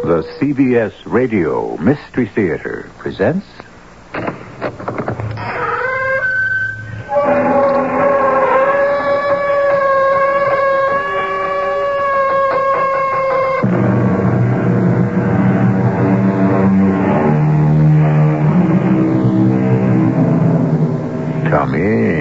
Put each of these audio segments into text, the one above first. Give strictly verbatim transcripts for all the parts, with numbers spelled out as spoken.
The C B S Radio Mystery Theater presents... Come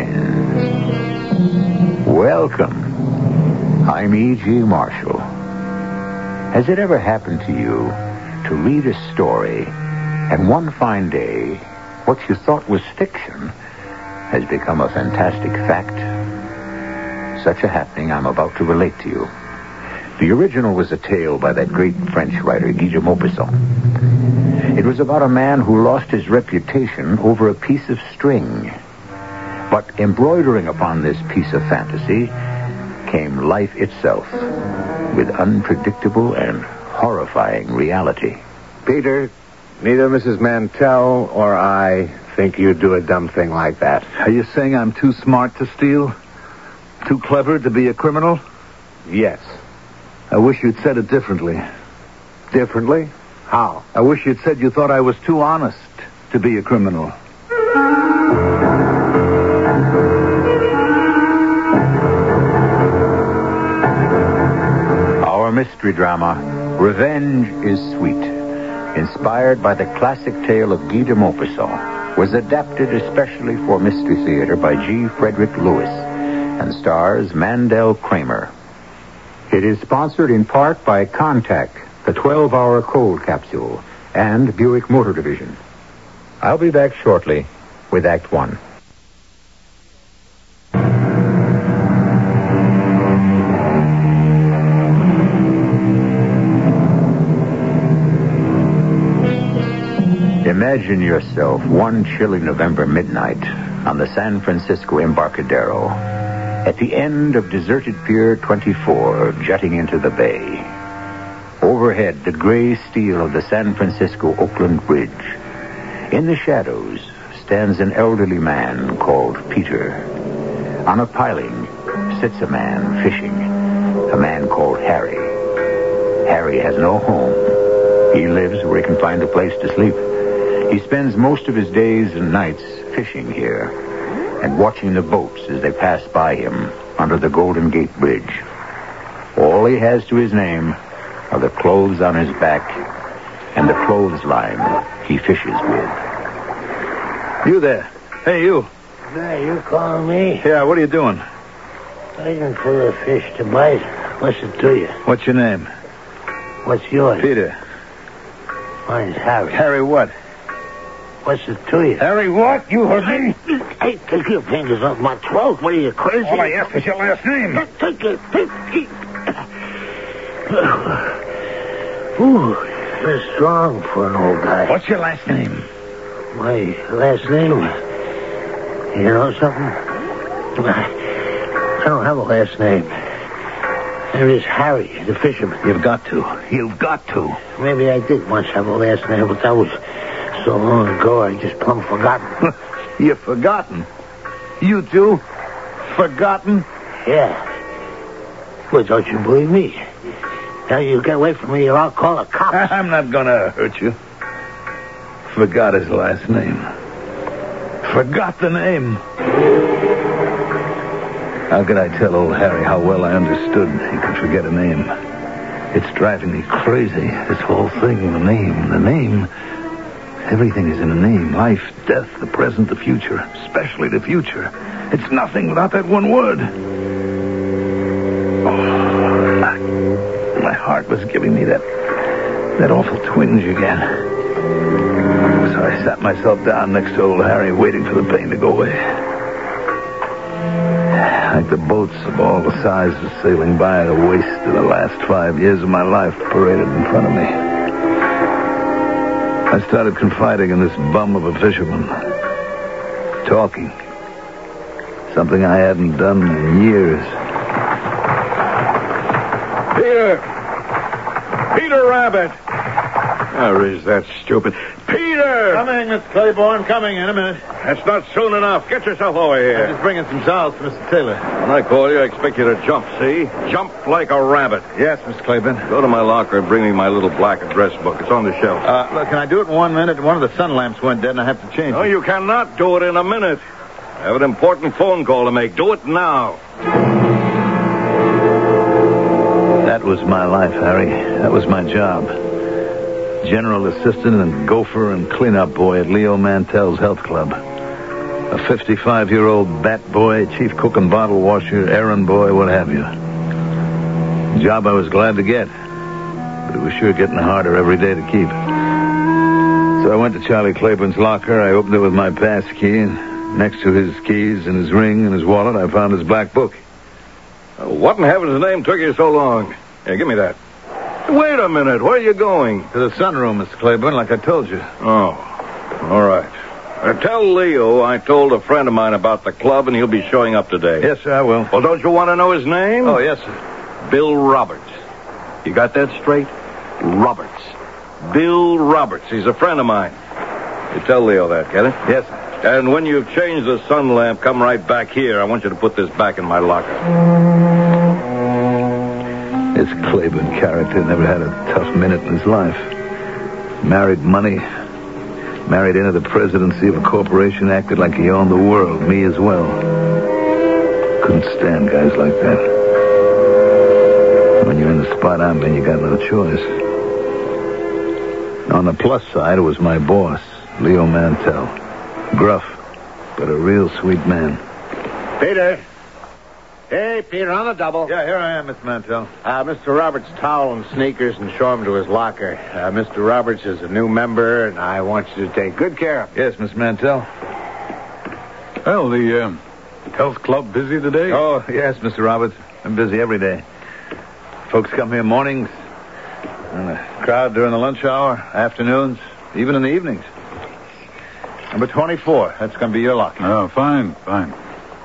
in. Welcome. I'm E G. Marshall. Has it ever happened to you to read a story, and one fine day, what you thought was fiction has become a fantastic fact? Such a happening I'm about to relate to you. The original was a tale by that great French writer, Guy de Maupassant. It was about a man who lost his reputation over a piece of string. But embroidering upon this piece of fantasy came life itself, with unpredictable and horrifying reality. Peter, neither Missus Mantell or I think you'd do a dumb thing like that. Are you saying I'm too smart to steal? Too clever to be a criminal? Yes. I wish you'd said it differently. Differently? How? I wish you'd said you thought I was too honest to be a criminal. Mystery drama, Revenge is Sweet, inspired by the classic tale of Guy de Maupassant, was adapted especially for Mystery Theater by G. Frederick Lewis and stars Mandel Kramer. It is sponsored in part by Contact, the twelve-hour cold capsule, and Buick Motor Division. I'll be back shortly with Act One. Imagine yourself one chilly November midnight on the San Francisco Embarcadero, at the end of deserted Pier twenty-four, jutting into the bay. Overhead, the gray steel of the San Francisco-Oakland Bridge. In the shadows stands an elderly man called Peter. On a piling sits a man fishing, a man called Harry. Harry has no home. He lives where he can find a place to sleep. He spends most of his days and nights fishing here and watching the boats as they pass by him under the Golden Gate Bridge. All he has to his name are the clothes on his back and the clothesline he fishes with. You there. Hey, you. Hey, you calling me? Yeah, what are you doing? Waiting for the fish to bite. What's it to you? What's your name? What's yours? Peter. Mine's Harry. Harry what? What's it to you? Harry what? You heard me? Hey, take your fingers off my throat. What are you, crazy? All I ask is your last name. Take it. Take it. Ooh, you're strong for an old guy. What's your last name? My last name? You know something? I don't have a last name. There is Harry, the fisherman. You've got to. You've got to. Maybe I did once have a last name, but that was so long ago I just plumb forgotten. You've forgotten? You too? Forgotten? Yeah. Well, don't you believe me? Now you get away from me or I'll call the cops. I'm not gonna hurt you. Forgot his last name. Forgot the name. How could I tell old Harry how well I understood he could forget a name? It's driving me crazy, this whole thing, the name, the name. Everything is in a name. Life, death, the present, the future. Especially the future. It's nothing without that one word. Oh, my, my heart was giving me that, that awful twinge again. So I sat myself down next to old Harry, waiting for the pain to go away. Like the boats of all the sizes sailing by, the waste of the last five years of my life paraded in front of me. I started confiding in this bum of a fisherman. Talking. Something I hadn't done in years. Peter! Peter Rabbit! Where is that stupid... Peter! Coming, Mister Claiborne. Coming in a minute. That's not soon enough. Get yourself over here. I'm just bringing some towels for Mister Taylor. When I call you, I expect you to jump, see? Jump like a rabbit. Yes, Mister Claiborne. Go to my locker and bring me my little black address book. It's on the shelf. Uh, look, can I do it in one minute? One of the sun lamps went dead and I have to change No, it. you cannot do it in a minute. I have an important phone call to make. Do it now. That was my life, Harry. That was my job. General assistant and gopher and cleanup boy at Leo Mantell's health club. A fifty-five-year-old bat boy, chief cook and bottle washer, errand boy, what have you. Job I was glad to get, but it was sure getting harder every day to keep. So I went to Charlie Claiborne's locker. I opened it with my pass key, and next to his keys and his ring and his wallet, I found his black book. Uh, what in heaven's name took you so long? Here, give me that. Wait a minute. Where are you going? To the sunroom, Mister Claiborne, like I told you. Oh, all right. Uh, tell Leo I told a friend of mine about the club, and he'll be showing up today. Yes, sir, I will. Well, don't you want to know his name? Oh, yes, sir. Bill Roberts. You got that straight? Roberts. Bill Roberts. He's a friend of mine. You tell Leo that, get it? Yes, sir. And when you've changed the sun lamp, come right back here. I want you to put this back in my locker. This Claiborne character never had a tough minute in his life. Married money. Married into the presidency of a corporation, acted like he owned the world. Me as well. Couldn't stand guys like that. When you're in the spot I'm in, you got no choice. On the plus side, it was my boss, Leo Mantell. Gruff, but a real sweet man. Peter. Hey, Peter, on the double. Yeah, here I am, Mister Mantell. Uh, Mister Roberts' towel and sneakers and show him to his locker. Uh, Mister Roberts is a new member, and I want you to take good care of him. Yes, Mister Mantell. Well, the um, health club busy today? Oh, yes, Mister Roberts. I'm busy every day. Folks come here mornings, and a crowd during the lunch hour, afternoons, even in the evenings. Number twenty-four. That's going to be your locker. Oh, fine, fine.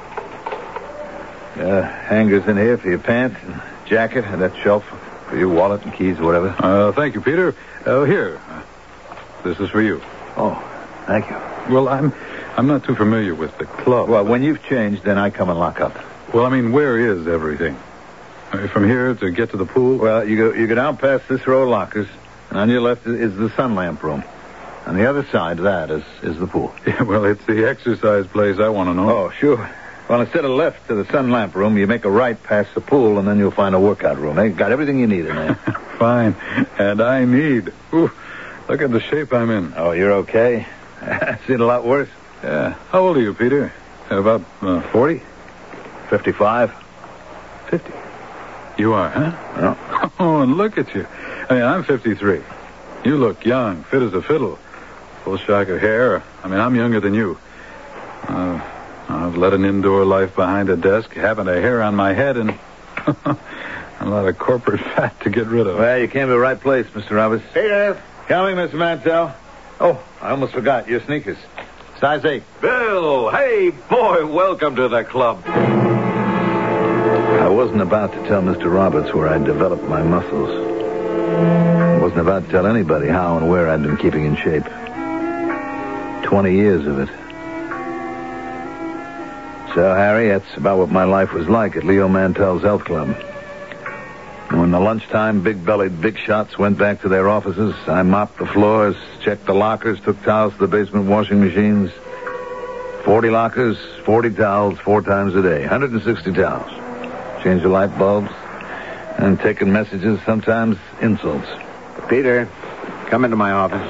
Uh, hangers in here for your pants and jacket, and that shelf for your wallet and keys or whatever. Uh, thank you, Peter. Uh, here. Uh, this is for you. Oh, thank you. Well, I'm I'm not too familiar with the club. Well, when you've changed, then I come and lock up. Well, I mean, where is everything? Uh, from here to get to the pool? Well, you go you go down past this row of lockers, and on your left is the sun lamp room. On the other side of that is, is the pool. Yeah, well, it's the exercise place I want to know. Oh, sure. Well, instead of left to the sun lamp room, you make a right past the pool, and then you'll find a workout room. They got everything you need in there. Fine. And I need. Ooh, look at the shape I'm in. Oh, you're okay? I've seen a lot worse. Yeah. How old are you, Peter? About uh, forty? fifty-five. fifty. You are, huh? No. Oh, and look at you. I mean, I'm fifty-three. You look young, fit as a fiddle. Full shock of hair. I mean, I'm younger than you. Uh... I've led an indoor life behind a desk, haven't a hair on my head, and a lot of corporate fat to get rid of. Well, you came to the right place, Mister Roberts. Peter. Coming, Mister Mantell. Oh, I almost forgot. Your sneakers. Size eight. Bill, hey, boy, welcome to the club. I wasn't about to tell Mister Roberts where I'd developed my muscles. I wasn't about to tell anybody how and where I'd been keeping in shape. Twenty years of it. So, Harry, that's about what my life was like at Leo Mantell's health club. And when the lunchtime big-bellied big shots went back to their offices, I mopped the floors, checked the lockers, took towels to the basement washing machines. Forty lockers, forty towels, four times a day. one hundred sixty towels. Changed the light bulbs, and taking messages, sometimes insults. Peter, come into my office.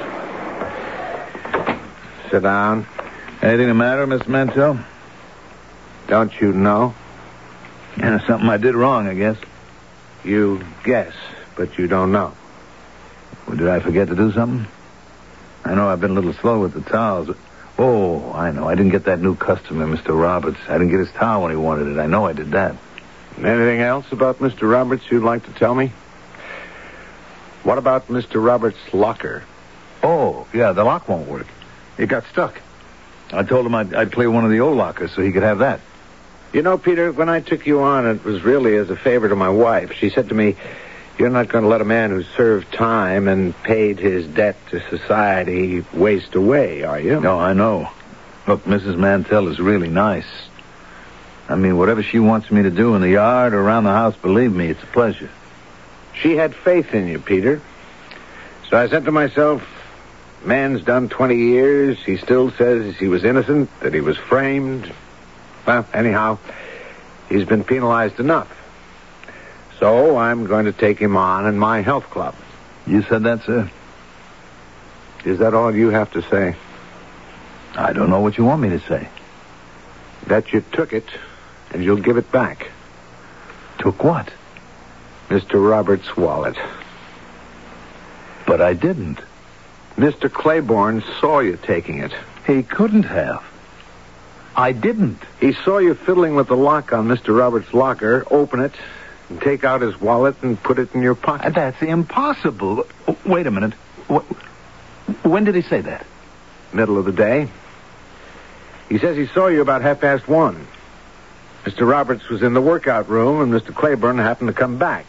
Sit down. Anything the matter, Mister Mantell? Don't you know? Yeah, something I did wrong, I guess. You guess, but you don't know. Well, did I forget to do something? I know I've been a little slow with the towels. Oh, I know. I didn't get that new customer, Mister Roberts. I didn't get his towel when he wanted it. I know I did that. Anything else about Mister Roberts you'd like to tell me? What about Mister Roberts' locker? Oh, yeah, the lock won't work. It got stuck. I told him I'd, I'd clear one of the old lockers so he could have that. You know, Peter, when I took you on, it was really as a favor to my wife. She said to me, You're not going to let a man who served time and paid his debt to society waste away, are you? No, I know. Look, Missus Mantell is really nice. I mean, whatever she wants me to do in the yard or around the house, believe me, it's a pleasure. She had faith in you, Peter. So I said to myself, man's done twenty years. He still says he was innocent, that he was framed. Well, anyhow, he's been penalized enough. So I'm going to take him on in my health club. You said that, sir? Is that all you have to say? I don't know what you want me to say. That you took it, and you'll give it back. Took what? Mister Roberts' wallet. But I didn't. Mister Claiborne saw you taking it. He couldn't have. I didn't. He saw you fiddling with the lock on Mister Roberts' locker, open it, and take out his wallet and put it in your pocket. That's impossible. Wait a minute. When did he say that? Middle of the day. He says he saw you about half past one. Mister Roberts was in the workout room, and Mister Claiborne happened to come back.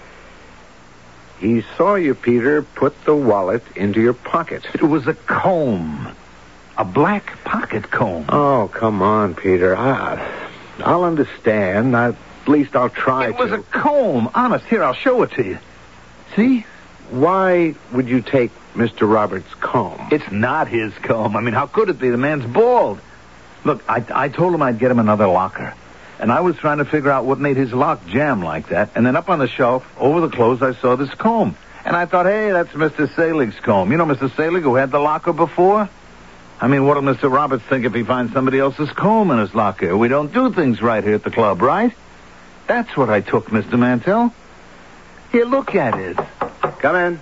He saw you, Peter, put the wallet into your pocket. It was a comb. A black pocket comb. Oh, come on, Peter. I, I'll understand. I, at least I'll try to. It was to. a comb. Honest. Here, I'll show it to you. See? Why would you take Mister Roberts' comb? It's not his comb. I mean, how could it be? The man's bald. Look, I, I told him I'd get him another locker. And I was trying to figure out what made his lock jam like that. And then up on the shelf, over the clothes, I saw this comb. And I thought, hey, that's Mister Salig's comb. You know Mister Salig, who had the locker before? I mean, what'll Mister Roberts think if he finds somebody else's comb in his locker? We don't do things right here at the club, right? That's what I took, Mister Mantell. Here, look at it. Come in.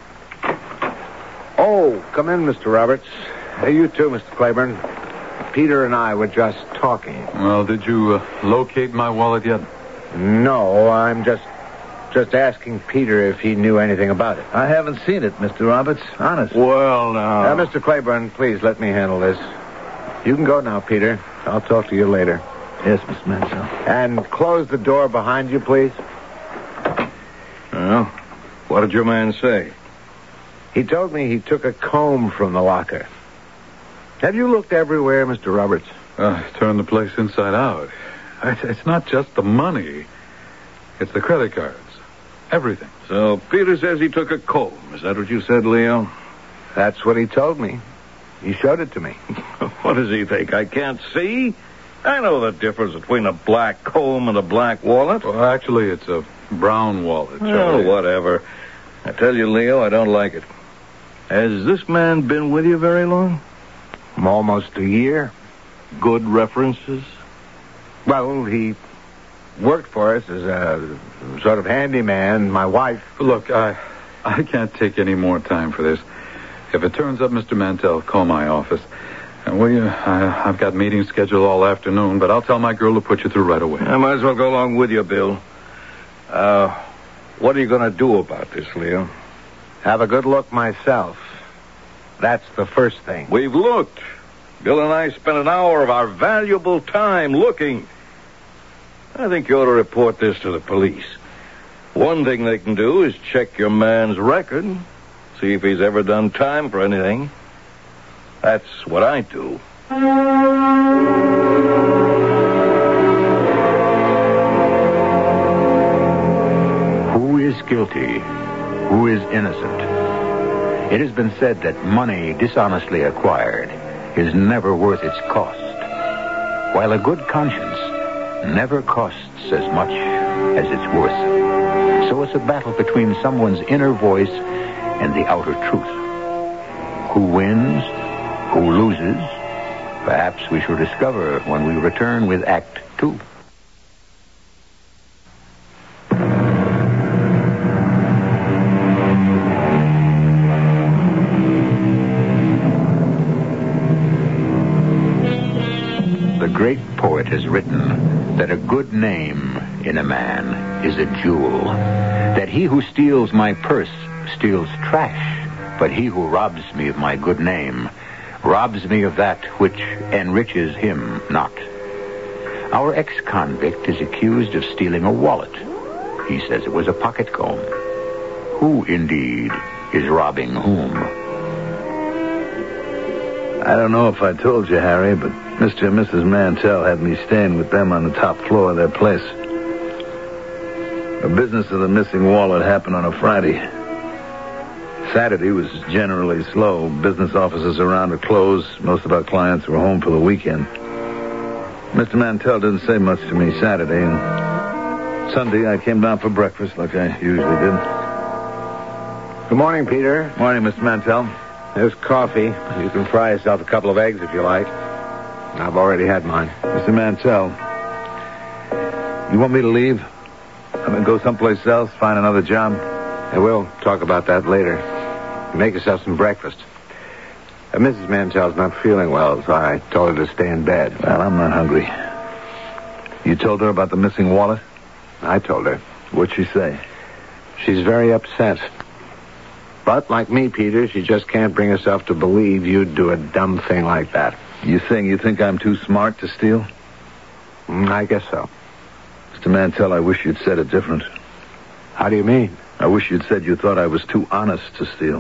Oh, come in, Mister Roberts. Hey, you too, Mister Claiborne. Peter and I were just talking. Well, did you uh, locate my wallet yet? No, I'm just just asking Peter if he knew anything about it. I haven't seen it, Mister Roberts. Honest. Well, now... Uh, Mister Claiborne, please let me handle this. You can go now, Peter. I'll talk to you later. Yes, Mister Mansell. And close the door behind you, please. Well, what did your man say? He told me he took a comb from the locker. Have you looked everywhere, Mister Roberts? Uh, turn the place inside out. It's, it's not just the money. It's the credit cards. Everything. So Peter says he took a comb. Is that what you said, Leo? That's what he told me. He showed it to me. What does he think? I can't see? I know the difference between a black comb and a black wallet. Well, actually, it's a brown wallet, Charlie. Oh, whatever. I tell you, Leo, I don't like it. Has this man been with you very long? Almost a year. Good references? Well, he worked for us as a sort of handyman. My wife... Look, I I can't take any more time for this. If it turns up, Mister Mantell, call my office. And will you? I, I've got meetings scheduled all afternoon, but I'll tell my girl to put you through right away. I might as well go along with you, Bill. Uh, what are you going to do about this, Leo? Have a good look myself. That's the first thing. We've looked. Bill and I spent an hour of our valuable time looking. I think you ought to report this to the police. One thing they can do is check your man's record, see if he's ever done time for anything. That's what I do. Who is guilty? Who is innocent? It has been said that money dishonestly acquired is never worth its cost, while a good conscience never costs as much as it's worth. So it's a battle between someone's inner voice and the outer truth. Who wins? Who loses? Perhaps we shall discover when we return with Act Two. The great poet has written that a good name in a man is a jewel, that he who steals my purse steals trash, but he who robs me of my good name robs me of that which enriches him not. Our ex-convict is accused of stealing a wallet. He says it was a pocket comb. who, indeed, is robbing whom. I don't know if I told you, Harry, but Mister and Missus Mantell had me staying with them on the top floor of their place. The business of the missing wallet happened on a Friday. Saturday was generally slow. Business offices around are closed. Most of our clients were home for the weekend. Mister Mantell didn't say much to me Saturday, and Sunday I came down for breakfast like I usually did. Good morning, Peter. Morning, Mister Mantell. There's coffee. You can fry yourself a couple of eggs if you like. I've already had mine. Mister Mantell, you want me to leave? I'm going to go someplace else, find another job? I will talk about that later. Make yourself some breakfast. Uh, Missus Mantell's not feeling well, so I told her to stay in bed. Well, I'm not hungry. You told her about the missing wallet? I told her. What'd she say? She's very upset. But, like me, Peter, she just can't bring herself to believe you'd do a dumb thing like that. You saying you think I'm too smart to steal? Mm, I guess so. Mister Mantell, I wish you'd said it different. How do you mean? I wish you'd said you thought I was too honest to steal.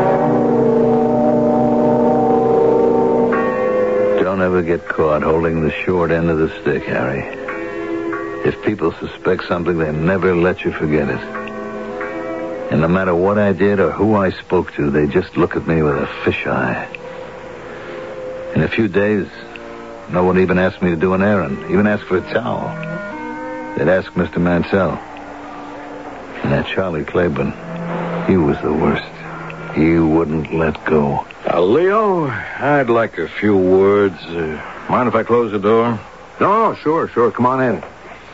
Don't ever get caught holding the short end of the stick, Harry. If people suspect something, they never let you forget it. And no matter what I did or who I spoke to, they just look at me with a fisheye. In a few days, no one even asked me to do an errand, even asked for a towel. They'd ask Mister Mantell. And that Charlie Claiborne, he was the worst. He wouldn't let go. Uh, Leo, I'd like a few words. Uh, mind if I close the door? No, sure, sure. Come on in.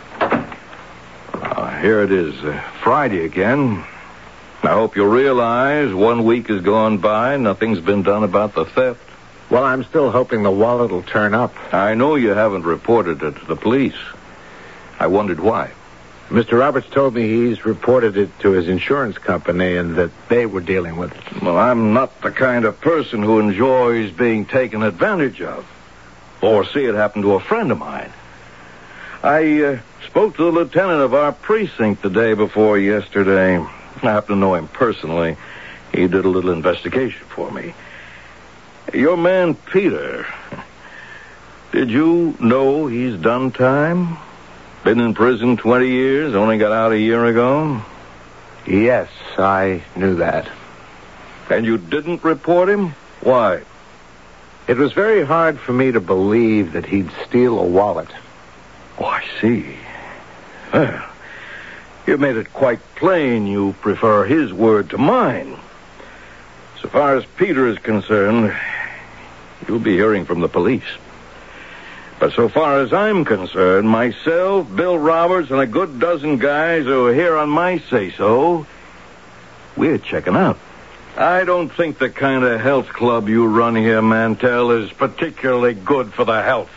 Uh, here it is, uh, Friday again. I hope you realize one week has gone by, nothing's been done about the theft. Well, I'm still hoping the wallet will turn up. I know you haven't reported it to the police. I wondered why. Mister Roberts told me he's reported it to his insurance company and that they were dealing with it. Well, I'm not the kind of person who enjoys being taken advantage of. Or see it happen to a friend of mine. I uh, spoke to the lieutenant of our precinct the day before yesterday. I happen to know him personally. He did a little investigation for me. Your man, Peter, did you know he's done time? Been in prison twenty years, only got out a year ago? Yes, I knew that. And you didn't report him? Why? It was very hard for me to believe that he'd steal a wallet. Oh, I see. Well, you made it quite plain you prefer his word to mine. So far as Peter is concerned, you'll be hearing from the police. But so far as I'm concerned, myself, Bill Roberts, and a good dozen guys who are here on my say-so, we're checking out. I don't think the kind of health club you run here, Mantell, is particularly good for the health.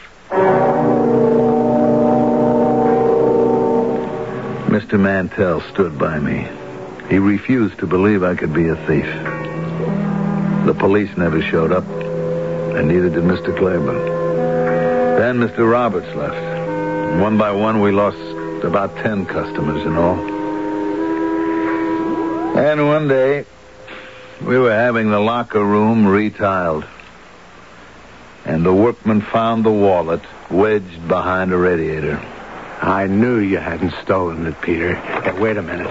Mister Mantell stood by me. He refused to believe I could be a thief. The police never showed up, and neither did Mister Claiborne. Then Mister Roberts left. One by one, we lost about ten customers in all. And one day, we were having the locker room retiled. And the workman found the wallet wedged behind a radiator. I knew you hadn't stolen it, Peter. Hey, wait a minute.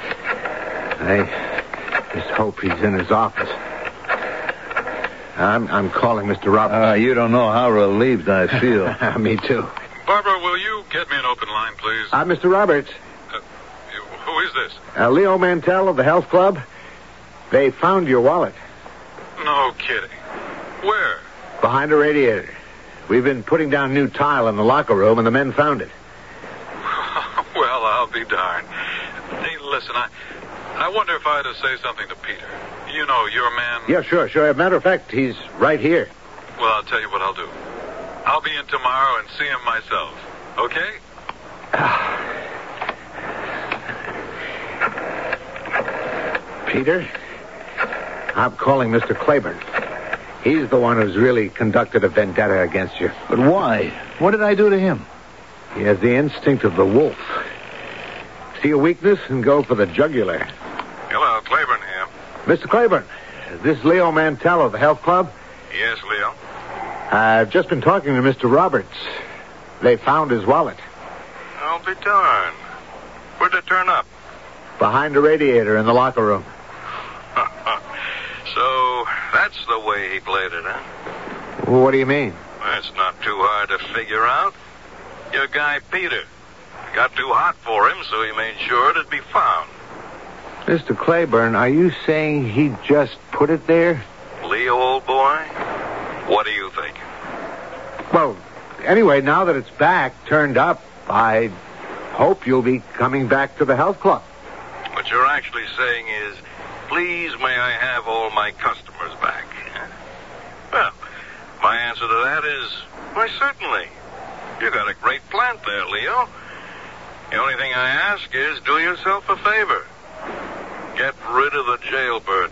I just hope he's in his office. I'm I'm calling Mister Roberts. Uh, you don't know how relieved I feel. Me too. Barbara, will you get me an open line, please? Uh, Mister Roberts. Uh, who is this? Uh, Leo Mantell of the Health Club. They found your wallet. No kidding. Where? Behind a radiator. We've been putting down new tile in the locker room, and the men found it. Well, I'll be darned. Hey, listen, I I wonder if I ought to say something to Peter. You know, your man... Yeah, sure, sure. As a matter of fact, he's right here. Well, I'll tell you what I'll do. I'll be in tomorrow and see him myself. Okay? Peter, I'm calling Mister Claiborne. He's the one who's really conducted a vendetta against you. But why? What did I do to him? He has the instinct of the wolf. See a weakness and go for the jugular. Hello, Claiborne. Mister Claiborne, this is Leo Mantell of the Health Club. Yes, Leo. I've just been talking to Mister Roberts. They found his wallet. I'll be darned. Where'd it turn up? Behind the radiator in the locker room. So that's the way he played it, huh? Well, what do you mean? That's not too hard to figure out. Your guy, Peter, got too hot for him, so he made sure it'd be found. Mister Claiborne, are you saying he just put it there? Leo, old boy, what do you think? Well, anyway, now that it's back, turned up, I hope you'll be coming back to the health club. What you're actually saying is, please may I have all my customers back? Well, my answer to that is, why, certainly. You got a great plant there, Leo. The only thing I ask is, do yourself a favor. Get rid of the jailbird.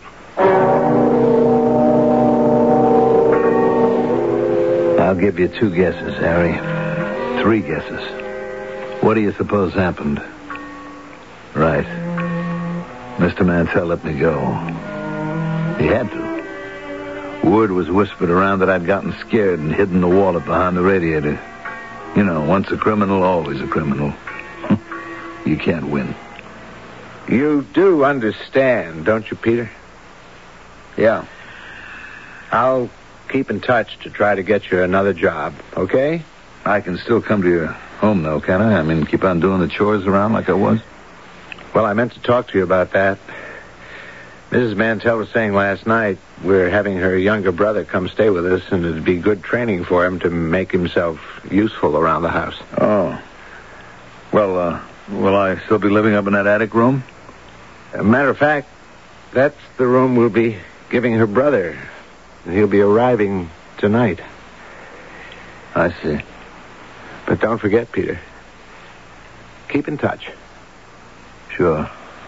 I'll give you two guesses, Harry. Three guesses. What do you suppose happened? Right. Mister Mantell let me go. He had to. Word was whispered around that I'd gotten scared and hidden the wallet behind the radiator. You know, once a criminal, always a criminal. You can't win. You do understand, don't you, Peter? Yeah. I'll keep in touch to try to get you another job, okay? I can still come to your home, though, can I? I mean, keep on doing the chores around like I was? Well, I meant to talk to you about that. Missus Mantell was saying last night we're having her younger brother come stay with us, and it'd be good training for him to make himself useful around the house. Oh. Well, uh, will I still be living up in that attic room? As a matter of fact, that's the room we'll be giving her brother. He'll be arriving tonight. I see. But don't forget, Peter. Keep in touch. Sure.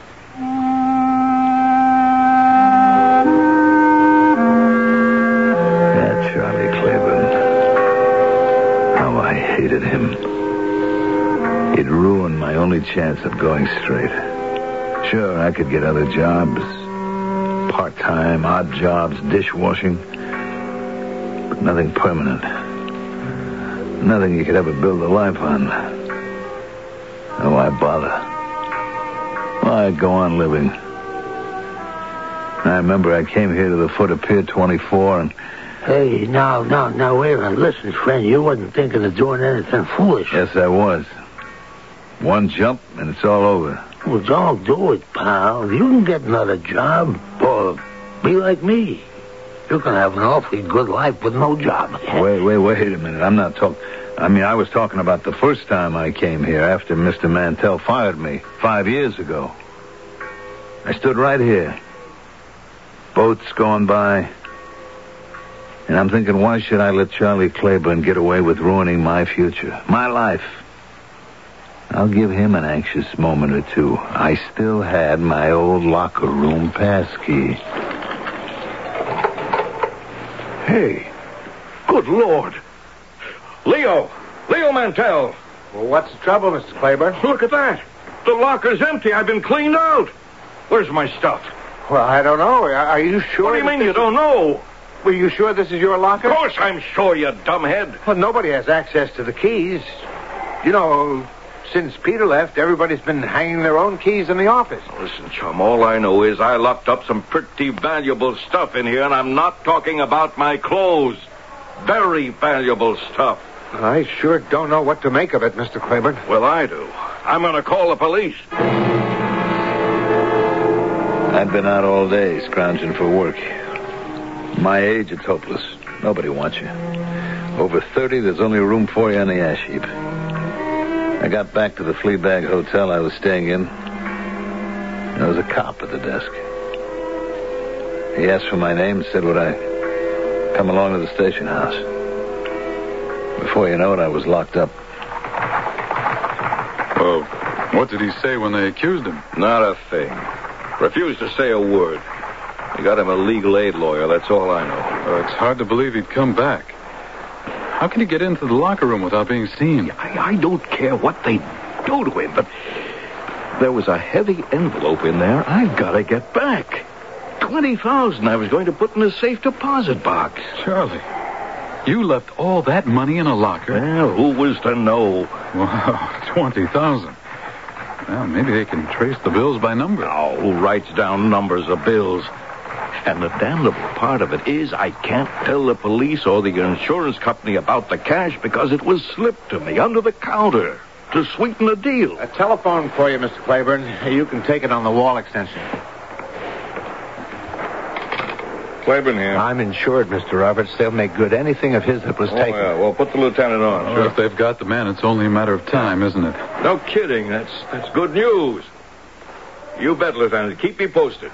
Yeah, Charlie Claiborne. How I hated him. It ruined my only chance of going straight. Sure, I could get other jobs. Part-time, odd jobs, dishwashing. But nothing permanent. Nothing you could ever build a life on. Oh, why bother? Why go on living? I remember I came here to the foot of Pier twenty-four and... Hey, now, now, now, wait a minute. Listen, friend, you wasn't thinking of doing anything foolish. Yes, I was. One jump and it's all over. Well, don't do it, pal. You can get another job, or be like me. You can have an awfully good life with no job. Wait, wait, wait a minute. I'm not talking... I mean, I was talking about the first time I came here after Mister Mantell fired me five years ago. I stood right here. Boats going by. And I'm thinking, why should I let Charlie Claiborne get away with ruining my future, my life? I'll give him an anxious moment or two. I still had my old locker room pass key. Hey, good Lord. Leo! Leo Mantell! Well, what's the trouble, Mister Claiborne? Look at that. The locker's empty. I've been cleaned out. Where's my stuff? Well, I don't know. Are, are you sure? What do you mean this you is... don't know? Were you sure this is your locker? Of course I'm sure, you dumbhead. Well, nobody has access to the keys. You know, since Peter left, everybody's been hanging their own keys in the office. Listen, chum, all I know is I locked up some pretty valuable stuff in here, and I'm not talking about my clothes. Very valuable stuff. I sure don't know what to make of it, Mister Claiborne. Well, I do. I'm going to call the police. I've been out all day scrounging for work. My age, it's hopeless. Nobody wants you. Over thirty, there's only room for you on the ash heap. I got back to the Fleabag Hotel I was staying in. There was a cop at the desk. He asked for my name and said, would I come along to the station house? Before you know it, I was locked up. Oh, what did he say when they accused him? Not a thing. Refused to say a word. They got him a legal aid lawyer, that's all I know. Uh, it's hard to believe he'd come back. How can he get into the locker room without being seen? I, I don't care what they do to him, but there was a heavy envelope in there I've got to get back. twenty thousand I was going to put in a safe deposit box. Charlie, you left all that money in a locker? Well, who was to know? Wow, twenty thousand. Well, maybe they can trace the bills by number. Oh, who writes down numbers of bills? And the damnable part of it is I can't tell the police or the insurance company about the cash because it was slipped to me under the counter to sweeten the deal. A telephone for you, Mister Claiborne. You can take it on the wall extension. Claiborne here. I'm insured, Mister Roberts. They'll make good anything of his that was Oh, taken. yeah. Well, put the lieutenant on. Well, if they've got the man, it's only a matter of time, isn't it? No kidding. That's that's good news. You bet, Lieutenant. Keep me posted.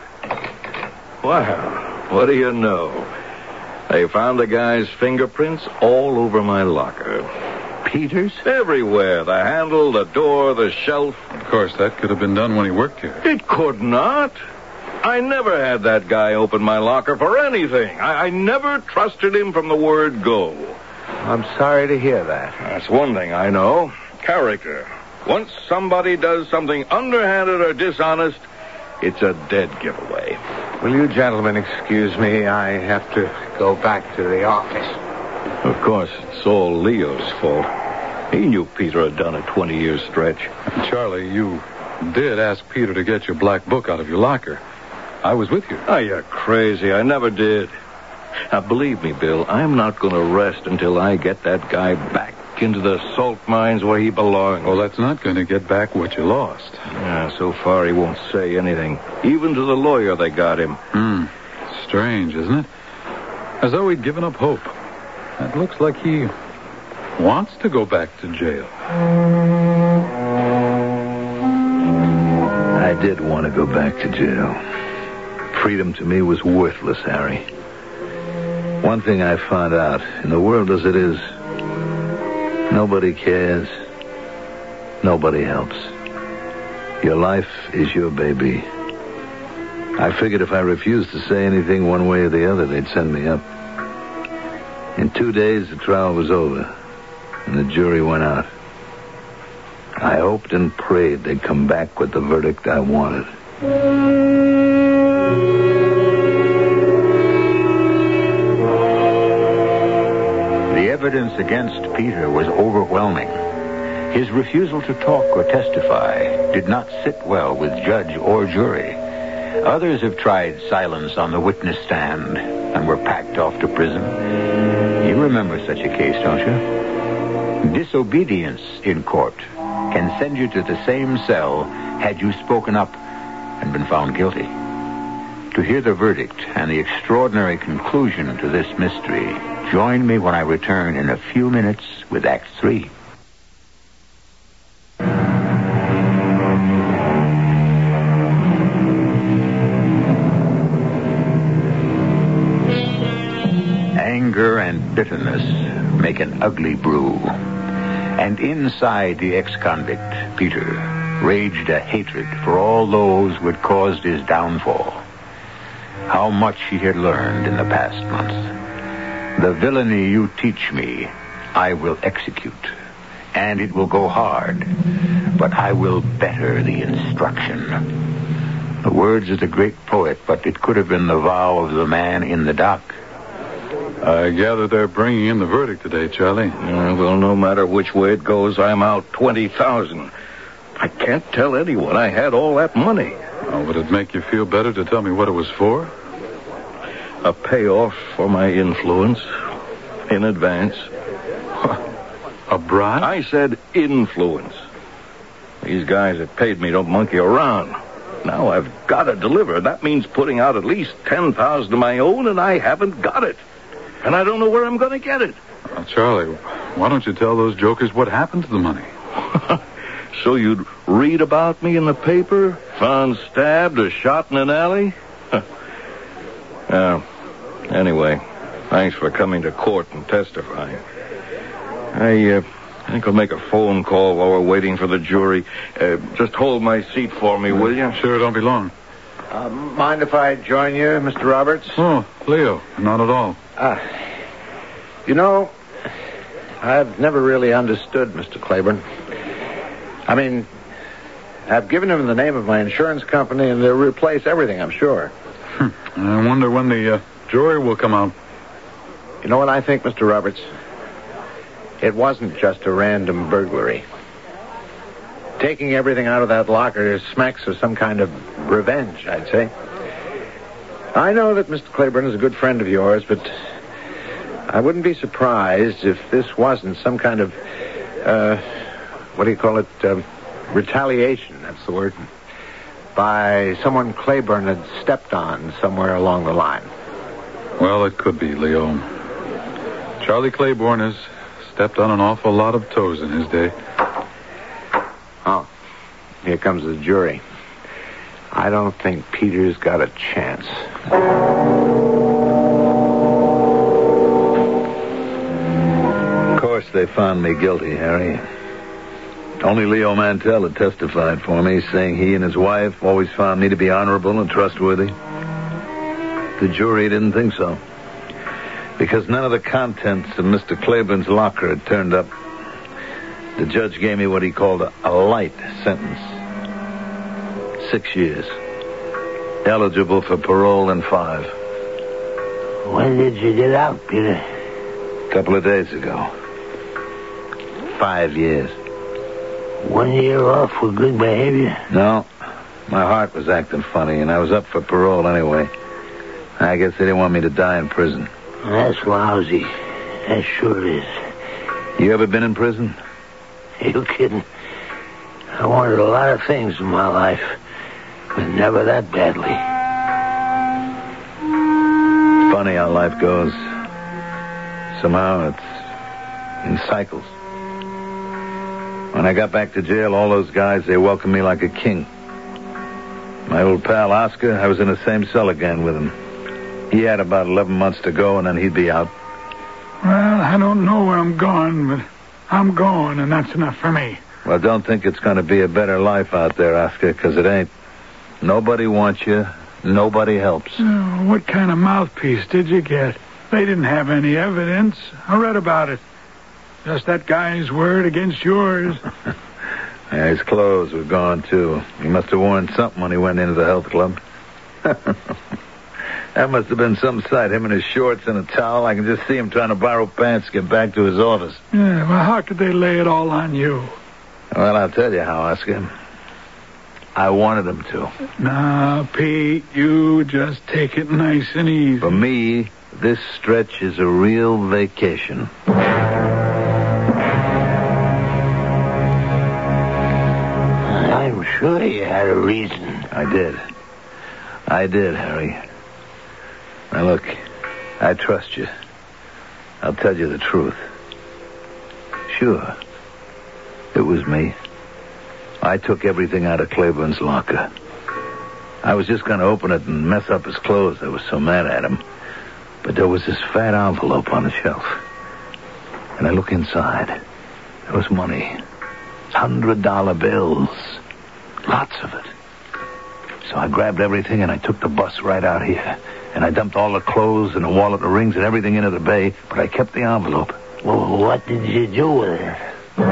Wow. What do you know? They found the guy's fingerprints all over my locker. Peters? Everywhere. The handle, the door, the shelf. Of course, that could have been done when he worked here. It could not. I never had that guy open my locker for anything. I, I never trusted him from the word go. I'm sorry to hear that. That's one thing I know. Character. Once somebody does something underhanded or dishonest, it's a dead giveaway. Will you gentlemen excuse me? I have to go back to the office. Of course, it's all Leo's fault. He knew Peter had done a twenty-year stretch. Charlie, you did ask Peter to get your black book out of your locker. I was with you. Oh, you're crazy. I never did. Now, believe me, Bill, I'm not going to rest until I get that guy back into the salt mines where he belongs. Well, that's not going to get back what you lost. Yeah, so far he won't say anything. Even to the lawyer they got him. Hmm. Strange, isn't it? As though he'd given up hope. It looks like he wants to go back to jail. I did want to go back to jail. Freedom to me was worthless, Harry. One thing I found out, in the world as it is, nobody cares. Nobody helps. Your life is your baby. I figured if I refused to say anything one way or the other, they'd send me up. In two days, the trial was over, and the jury went out. I hoped and prayed they'd come back with the verdict I wanted. The evidence against Peter was overwhelming. His refusal to talk or testify did not sit well with judge or jury. Others have tried silence on the witness stand and were packed off to prison. You remember such a case, don't you? Disobedience in court can send you to the same cell had you spoken up and been found guilty. To hear the verdict and the extraordinary conclusion to this mystery, join me when I return in a few minutes with Act Three. Anger and bitterness make an ugly brew. And inside the ex-convict, Peter, raged a hatred for all those who had caused his downfall. How much he had learned in the past month. The villainy you teach me, I will execute. And it will go hard, but I will better the instruction. The words of the great poet, but it could have been the vow of the man in the dock. I gather they're bringing in the verdict today, Charlie. Uh, well, no matter which way it goes, I'm out twenty thousand. I can't tell anyone I had all that money. Oh, would it make you feel better to tell me what it was for? A payoff for my influence in advance. A bribe? I said influence. These guys that paid me don't monkey around. Now I've got to deliver. That means putting out at least ten thousand of my own, and I haven't got it. And I don't know where I'm going to get it. Well, Charlie, why don't you tell those jokers what happened to the money? So you'd read about me in the paper? Found stabbed or shot in an alley? uh, anyway, thanks for coming to court and testifying. I, uh, I think I'll make a phone call while we're waiting for the jury. Uh, just hold my seat for me, will you? Sure, don't be long. Uh, mind if I join you, Mister Roberts? Oh, Leo, not at all. Ah, uh, you know, I've never really understood Mister Claiborne. I mean, I've given him the name of my insurance company, and they'll replace everything, I'm sure. Hmm. I wonder when the uh, jury will come out. You know what I think, Mister Roberts? It wasn't just a random burglary. Taking everything out of that locker smacks of some kind of revenge, I'd say. I know that Mister Claiborne is a good friend of yours, but I wouldn't be surprised if this wasn't some kind of, uh, what do you call it, uh, retaliation, that's the word, by someone Claiborne had stepped on somewhere along the line. Well, it could be, Leo. Charlie Claiborne has stepped on an awful lot of toes in his day. Oh, here comes the jury. I don't think Peter's got a chance. Of course they found me guilty, Harry. Only Leo Mantell had testified for me, saying he and his wife always found me to be honorable and trustworthy. The jury didn't think so, because none of the contents of Mister Claiborne's locker had turned up. The judge gave me what he called a, a light sentence. Six years. Eligible for parole in five. When did you get out, Peter? A couple of days ago. Five years. One year off for good behavior? No. My heart was acting funny, and I was up for parole anyway. I guess they didn't want me to die in prison. That's lousy. That sure is. You ever been in prison? You kidding? I wanted a lot of things in my life, but never that badly. Funny how life goes. Somehow it's in cycles. When I got back to jail, all those guys, they welcomed me like a king. My old pal Oscar, I was in the same cell again with him. He had about eleven months to go, and then he'd be out. Well, I don't know where I'm going, but I'm going, and that's enough for me. Well, don't think it's going to be a better life out there, Oscar, because it ain't. Nobody wants you. Nobody helps. Oh, what kind of mouthpiece did you get? They didn't have any evidence. I read about it. Just that guy's word against yours. Yeah, his clothes were gone, too. He must have worn something when he went into the health club. That must have been some sight, him in his shorts and a towel. I can just see him trying to borrow pants to get back to his office. Yeah, well, how could they lay it all on you? Well, I'll tell you how, Oscar. I wanted him to. Nah, Pete, you just take it nice and easy. For me, this stretch is a real vacation. I'm sure you had a reason. I did. I did, Harry. Now, look, I trust you. I'll tell you the truth. Sure, it was me. I took everything out of Claiborne's locker. I was just going to open it and mess up his clothes. I was so mad at him. But there was this fat envelope on the shelf. And I look inside. There was money. Hundred dollar bills. Lots of it. So I grabbed everything and I took the bus right out here. And I dumped all the clothes and the wallet and the rings and everything into the bay, but I kept the envelope. Well, what did you do with it?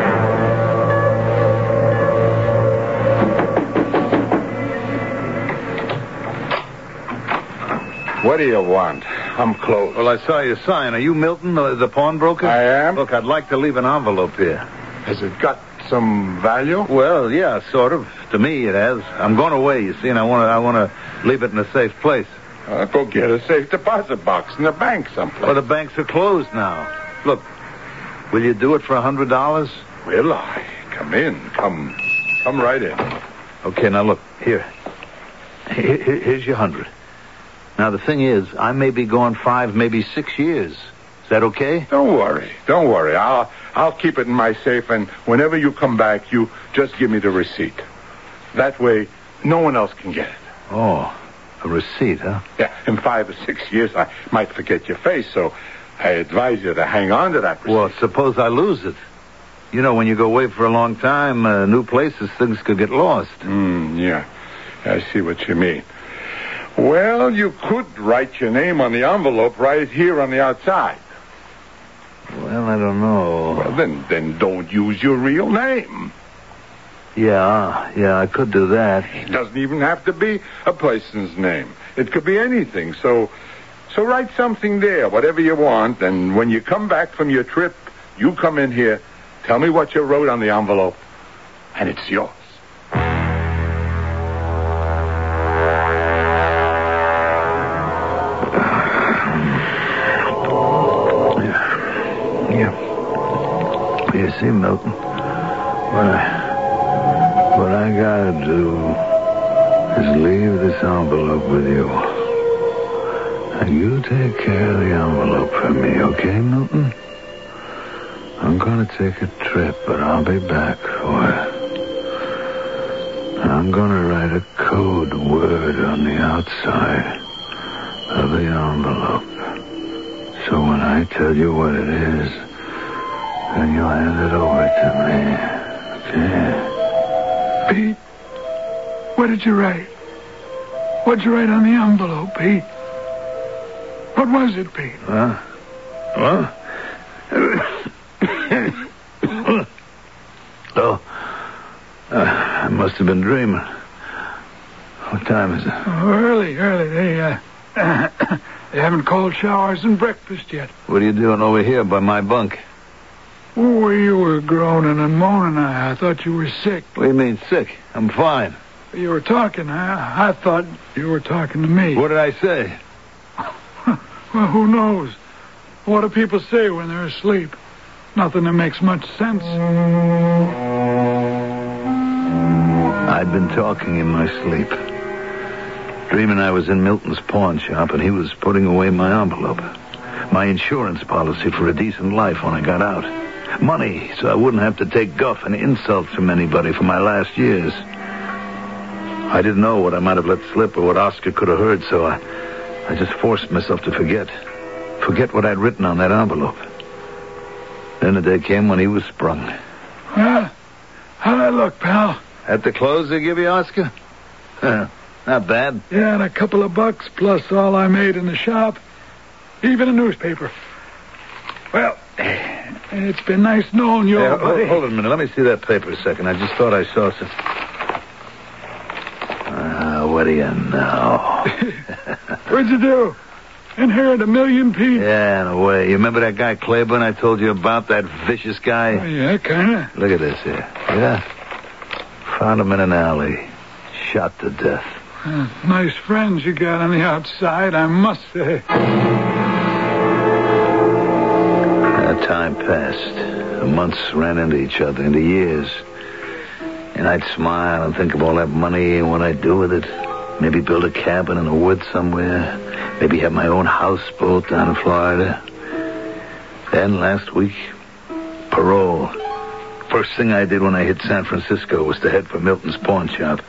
What do you want? I'm closed. Well, I saw your sign. Are you Milton, the, the pawnbroker? I am. Look, I'd like to leave an envelope here. Has it got some value? Well, yeah, sort of. To me, it has. I'm going away, you see, and I want to I want to leave it in a safe place. Uh, go get a safe deposit box in the bank someplace. Well, the banks are closed now. Look, will you do it for a hundred dollars? Will I? Come in. Come, come right in. Okay, now look here. Here- here- Here's your hundred. Now the thing is, I may be gone five, maybe six years. Is that okay? Don't worry. Don't worry. I'll I'll keep it in my safe, and whenever you come back, you just give me the receipt. That way, no one else can get it. Oh, a receipt, huh? Yeah, in five or six years, I might forget your face, so I advise you to hang on to that receipt. Well, suppose I lose it. You know, when you go away for a long time, uh, new places, things could get lost. Mm, yeah, I see what you mean. Well, you could write your name on the envelope right here on the outside. Well, I don't know. Well, then, then don't use your real name. Yeah, yeah, I could do that. It doesn't even have to be a person's name. It could be anything. So, so write something there, whatever you want, and when you come back from your trip, you come in here, tell me what you wrote on the envelope, and it's yours. You see, Milton, what I, what I gotta do is leave this envelope with you. And you take care of the envelope for me, okay, Milton? I'm gonna take a trip, but I'll be back for it. I'm gonna write a code word on the outside of the envelope. So when I tell you what it is, then you'll hand it over to me. Okay? Pete, what did you write? What'd you write on the envelope, Pete? What was it, Pete? Huh? What? oh. Uh, I must have been dreaming. What time is it? Oh, early, early. They, uh, they haven't called showers and breakfast yet. What are you doing over here by my bunk? Oh, you were groaning and moaning. I, I thought you were sick. What do you mean, sick? I'm fine. You were talking. I, I thought you were talking to me. What did I say? Well, who knows? What do people say when they're asleep? Nothing that makes much sense. I'd been talking in my sleep. Dreaming I was in Milton's pawn shop and he was putting away my envelope. My insurance policy for a decent life when I got out. Money, so I wouldn't have to take guff and insults from anybody for my last years. I didn't know what I might have let slip or what Oscar could have heard, so I, I just forced myself to forget. Forget what I'd written on that envelope. Then the day came when he was sprung. Well, how'd I look, pal? At the clothes they give you, Oscar? Huh, not bad. Yeah, and a couple of bucks plus all I made in the shop. Even a newspaper. Well, it's been nice knowing you, hey, buddy. Hold, hold on a minute. Let me see that paper a second. I just thought I saw some... Ah, uh, what do you know? What'd you do? Inherit a million, Pete? Yeah, in a way. You remember that guy Claiborne I told you about? That vicious guy? Oh, yeah, kind of. Look at this here. Yeah. Found him in an alley. Shot to death. Uh, nice friends you got on the outside, I must say. That time passed. The months ran into each other, into years. And I'd smile and think of all that money and what I'd do with it. Maybe build a cabin in the woods somewhere. Maybe have my own houseboat down in Florida. Then last week, parole. First thing I did when I hit San Francisco was to head for Milton's pawn shop.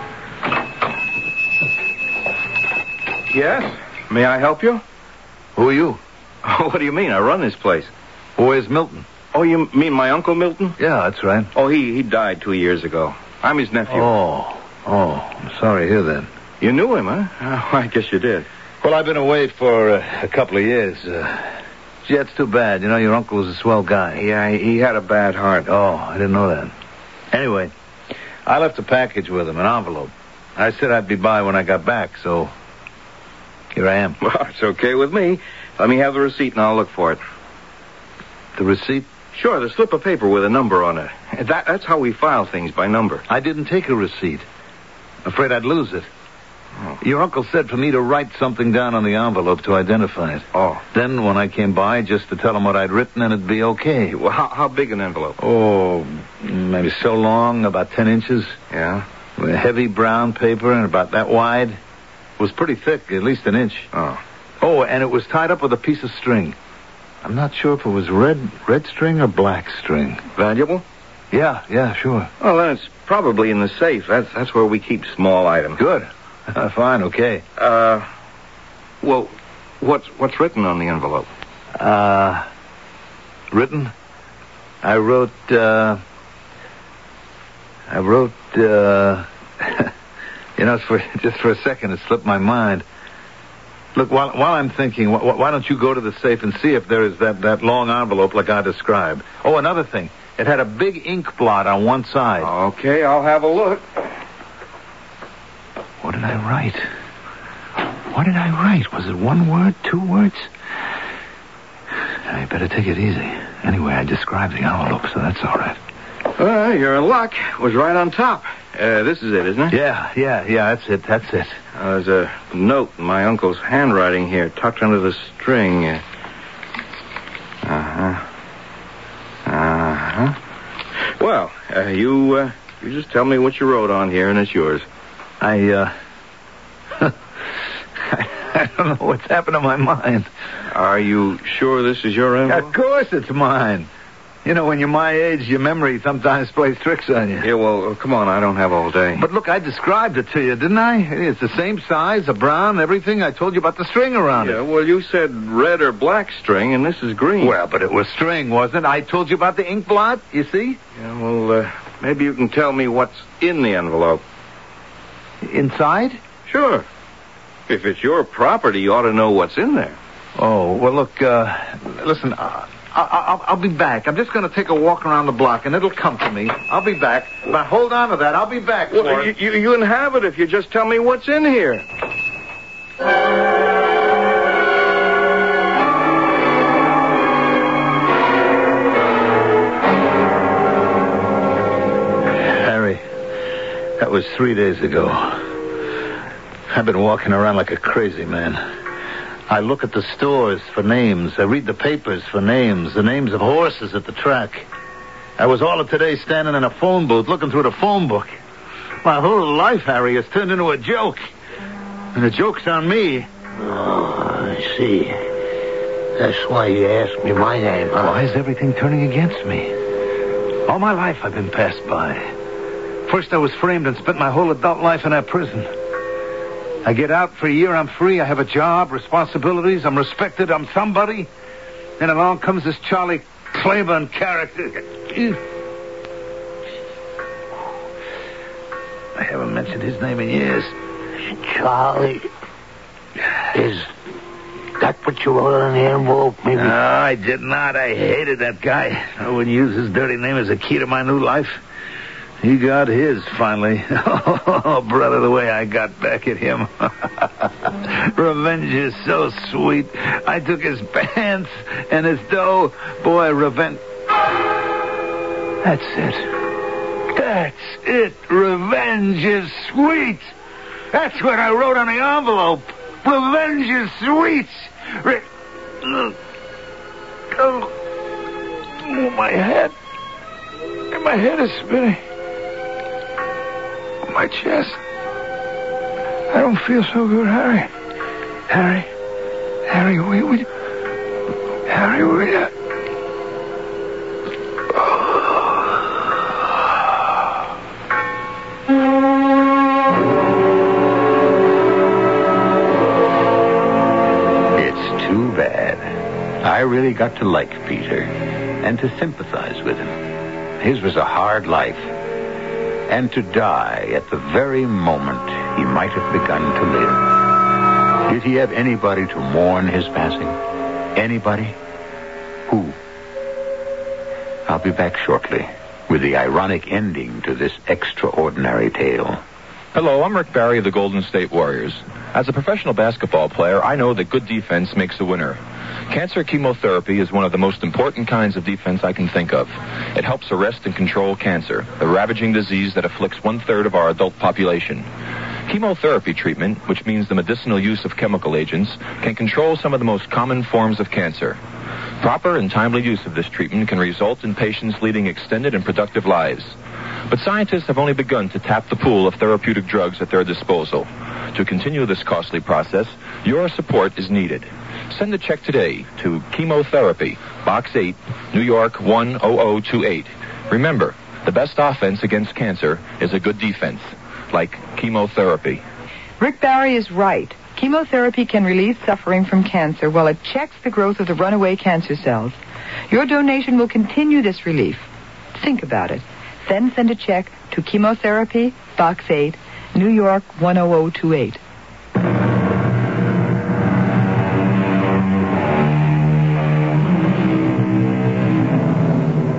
Yes? May I help you? Who are you? Oh, what do you mean? I run this place. Where's Milton? Oh, you mean my Uncle Milton? Yeah, that's right. Oh, he, he died two years ago. I'm his nephew. Oh, oh, I'm sorry to hear that. You knew him, huh? Oh, I guess you did. Well, I've been away for uh, a couple of years. Uh, gee, that's too bad. You know, your uncle was a swell guy. Yeah, he had a bad heart. Oh, I didn't know that. Anyway, I left a package with him, an envelope. I said I'd be by when I got back, so here I am. Well, it's okay with me. Let me have the receipt and I'll look for it. The receipt? Sure, the slip of paper with a number on it. That, that's how we file things, by number. I didn't take a receipt. Afraid I'd lose it. Oh. Your uncle said for me to write something down on the envelope to identify it. Oh. Then when I came by, just to tell him what I'd written, and it'd be okay. Well, how, how big an envelope? Oh, maybe so long, about ten inches. Yeah? With heavy brown paper and about that wide. It was pretty thick, at least an inch. Oh. Oh, and it was tied up with a piece of string. I'm not sure if it was red red string or black string. Valuable? Yeah, yeah, sure. Well, then it's probably in the safe. That's that's where we keep small items. Good. Fine, okay. Uh, well, what's what's written on the envelope? Uh, written? I wrote, uh, I wrote, uh, you know, for just for a second it slipped my mind. Look, while while I'm thinking, wh- why don't you go to the safe and see if there is that, that long envelope like I described? Oh, another thing. It had a big ink blot on one side. Okay, I'll have a look. What did I write? What did I write? Was it one word, two words? I better take it easy. Anyway, I described the envelope, so that's all right. Well, you're in luck. It was right on top. Uh, this is it, isn't it? Yeah, yeah, yeah, that's it, that's it. Uh, there's a note in my uncle's handwriting here, tucked under the string. Uh, uh-huh. Uh-huh. Well, uh, you, uh, you just tell me what you wrote on here, and it's yours. I, uh... I don't know what's happened to my mind. Are you sure this is your envelope? Of course it's mine. You know, when you're my age, your memory sometimes plays tricks on you. Yeah, well, come on, I don't have all day. But look, I described it to you, didn't I? It's the same size, a brown, everything. I told you about the string around yeah, it. Yeah, well, you said red or black string, and this is green. Well, but it was string, wasn't it? I told you about the ink blot, you see? Yeah, well, uh, maybe you can tell me what's in the envelope. Inside? Sure. If it's your property, you ought to know what's in there. Oh, well, look, uh, listen, uh, I'll, I'll, I'll be back. I'm just going to take a walk around the block, and it'll come to me. I'll be back. But hold on to that. I'll be back. Well, you, you, you can have it if you just tell me what's in here. Harry, that was three days ago. I've been walking around like a crazy man. I look at the stores for names. I read the papers for names. The names of horses at the track. I was all of today standing in a phone booth looking through the phone book. My whole life, Harry, has turned into a joke. And the joke's on me. Oh, I see. That's why you asked me my name, huh? Why is everything turning against me? All my life I've been passed by. First I was framed and spent my whole adult life in that prison. I get out for a year, I'm free, I have a job, responsibilities, I'm respected, I'm somebody. Then along comes this Charlie Claiborne character. I haven't mentioned his name in years. Charlie. Is that what you wrote on the envelope, maybe? No, I did not. I hated that guy. I wouldn't use his dirty name as a key to my new life. He got his, finally. Oh, brother, the way I got back at him. Revenge is so sweet. I took his pants and his dough. Boy, revenge... That's it. That's it. Revenge is sweet. That's what I wrote on the envelope. Revenge is sweet. Re- oh. oh, my head. My head is spinning. My chest. I don't feel so good, Harry. Harry. Harry, will you... Harry, will you... It's too bad. I really got to like Peter and to sympathize with him. His was a hard life. And to die at the very moment he might have begun to live. Did he have anybody to mourn his passing? Anybody? Who? I'll be back shortly with the ironic ending to this extraordinary tale. Hello, I'm Rick Barry of the Golden State Warriors. As a professional basketball player, I know that good defense makes a winner. Cancer chemotherapy is one of the most important kinds of defense I can think of. It helps arrest and control cancer, the ravaging disease that afflicts one-third of our adult population. Chemotherapy treatment, which means the medicinal use of chemical agents, can control some of the most common forms of cancer. Proper and timely use of this treatment can result in patients leading extended and productive lives. But scientists have only begun to tap the pool of therapeutic drugs at their disposal. To continue this costly process, your support is needed. Send a check today to Chemotherapy, Box eight, New York one oh oh two eight. Remember, the best offense against cancer is a good defense, like chemotherapy. Rick Barry is right. Chemotherapy can relieve suffering from cancer while it checks the growth of the runaway cancer cells. Your donation will continue this relief. Think about it. Then send a check to Chemotherapy, Box eight, New York one oh oh two eight.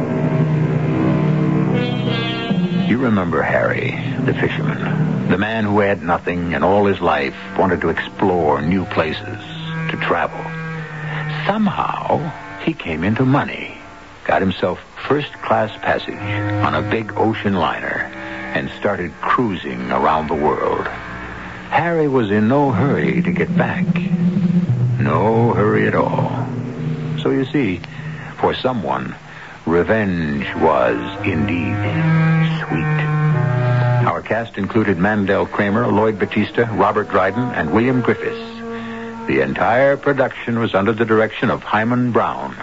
You remember Harry, the fisherman, the man who who had nothing and all his life wanted to explore new places, to travel. Somehow, he came into money, got himself first-class passage on a big ocean liner, and started cruising around the world. Harry was in no hurry to get back. No hurry at all. So you see, for someone, revenge was indeed sweet. Our cast included Mandel Kramer, Lloyd Battista, Robert Dryden, and William Griffiths. The entire production was under the direction of Hyman Brown.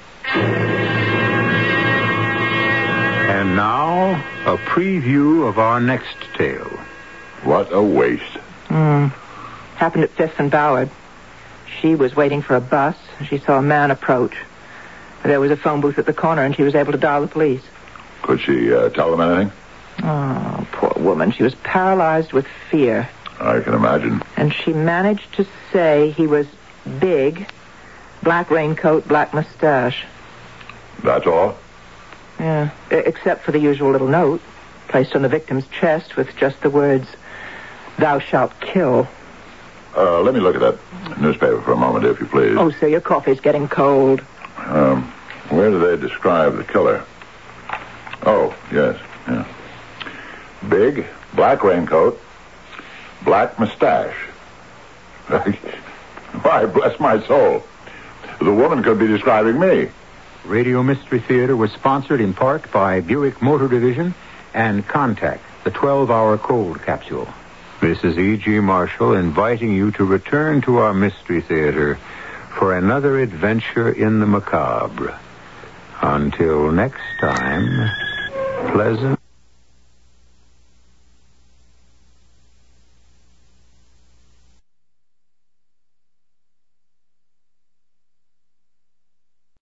And now, a preview of our next tale. What a waste. Hmm. Happened at Fifth and Ballard. She was waiting for a bus. She saw a man approach. There was a phone booth at the corner, and she was able to dial the police. Could she uh, tell them anything? Oh, poor woman. She was paralyzed with fear. I can imagine. And she managed to say he was big, black raincoat, black mustache. That's all? Yeah, except for the usual little note placed on the victim's chest with just the words, "Thou shalt kill." Uh, let me look at that newspaper for a moment, if you please. Oh, sir, your coffee's getting cold. Um, where do they describe the killer? Oh, yes, yeah. Big, black raincoat, black mustache. Why, bless my soul. The woman could be describing me. Radio Mystery Theater was sponsored in part by Buick Motor Division and Contact, the twelve-hour cold capsule. This is E G. Marshall inviting you to return to our Mystery Theater for another adventure in the macabre. Until next time, pleasant...